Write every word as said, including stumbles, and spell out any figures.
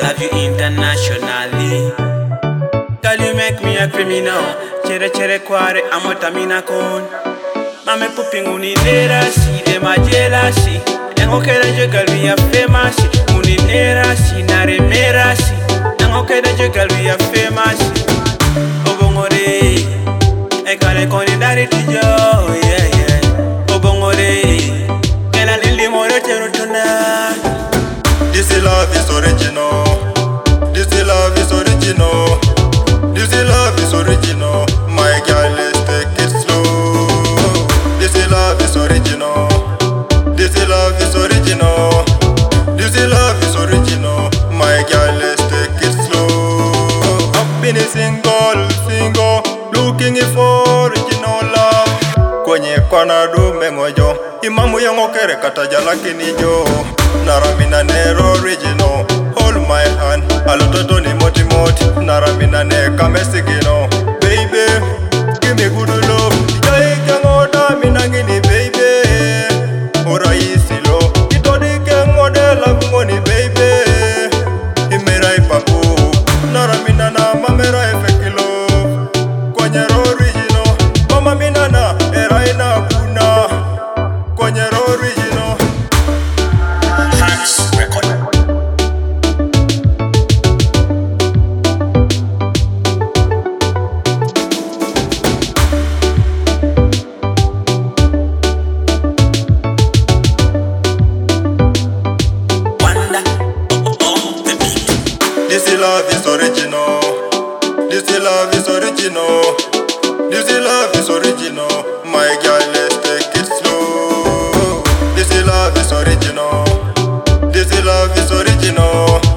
love you internationally. Girl, you make me a criminal. Chere chere kware amotamina kon. Mame pooping uninera si de ma jealousy. Engo keda je girl we are famous. Uninera si na remera si. Engo keda je girl we are famous. Obongore, e kale koni dari tijo, yeah yeah. Obongore, kela lili more chero tonight. This love is original. This love is original. This love is original. My girl, let's take it slow. This love is original. This love is original. This love is original. My girl, let's take it slow. I've been a single, single, looking for original love. Kwenye kwana dume ngojo, imamu yango kere kataja lakini jo. Naramina nero original. Hold my hand, alototo ni moti moti. Naramina ne kamesigino. Baby, give me good love. Jai kengoda minangini baby. Uraisi lo, itodi kengoda love ngoni baby. Imerai papu, naramina na mamera efekilo. Konyero original, mama minana erai na kuna. Konyero original. This love is original. This love is original. This love is original. My girl, let's take it slow. This love is original. This love is original.